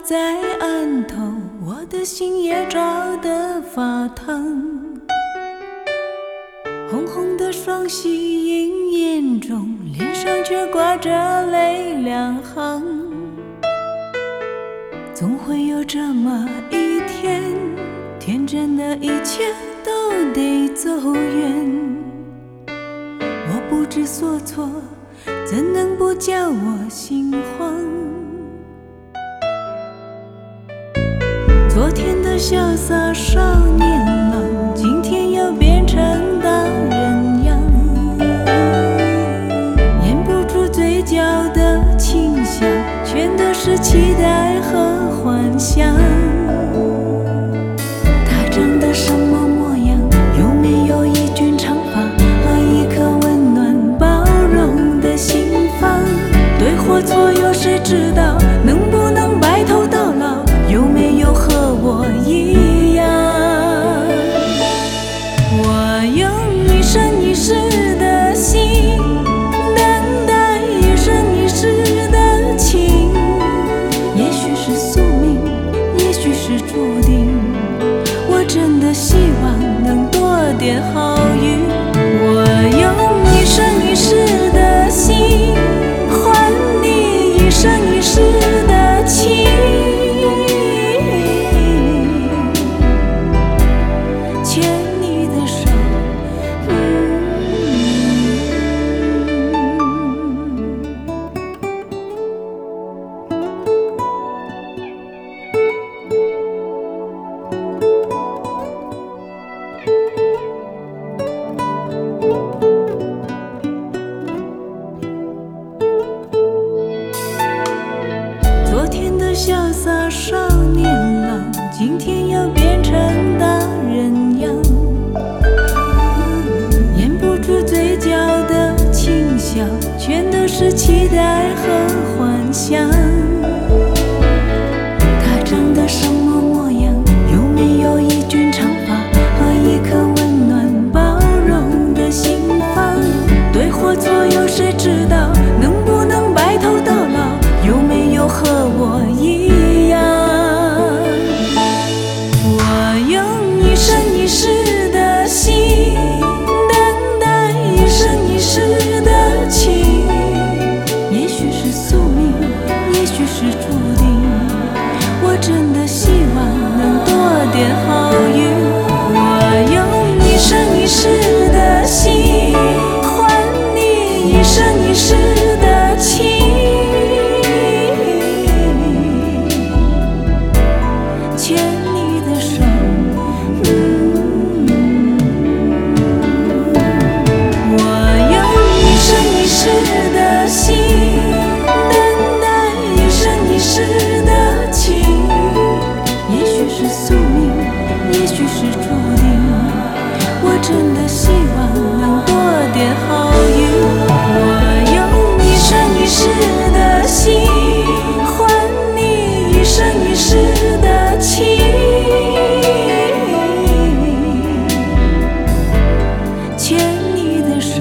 在案头，我的心也照得发烫。红红的双喜映眼中，脸上却挂着泪两行。总会有这么一天，天真的一切都得走远。我不知所措，怎能不叫我心慌？昨天的潇洒少年郎，今天又变成大人样。掩不住嘴角的轻笑，全都是期待和幻想。他长得什么模样？有没有一卷长发和一颗温暖包容的心房？对或错有谁知道？能不能白头到老？有没有和我一样？我用一生一世的心，等待一生一世的情。也许是宿命，也许是注定，我真的希望能多点好运。我用一生一世的心，换你一生一世的情。昨天的潇洒少年郎，今天又变成大人样。掩不住嘴角的轻笑，全都是期待和幻想。他长得什么模样？有没有一卷长发和一颗温暖包容的心房？对或错有谁知道？能不能白头到老？有没有和我一样？我用一生一世的心，等待一生一世的情。也许是宿命，也许是注定，我真的希望能多点好运。我用一生一世的心，换你一生一世的情。牵你的手，我用一生一世的心，等待一生一世的情。也许是宿命，也许是注定，我真的希望能多点好运。我用一生一世的心，换你一生一世的情。牵你的手，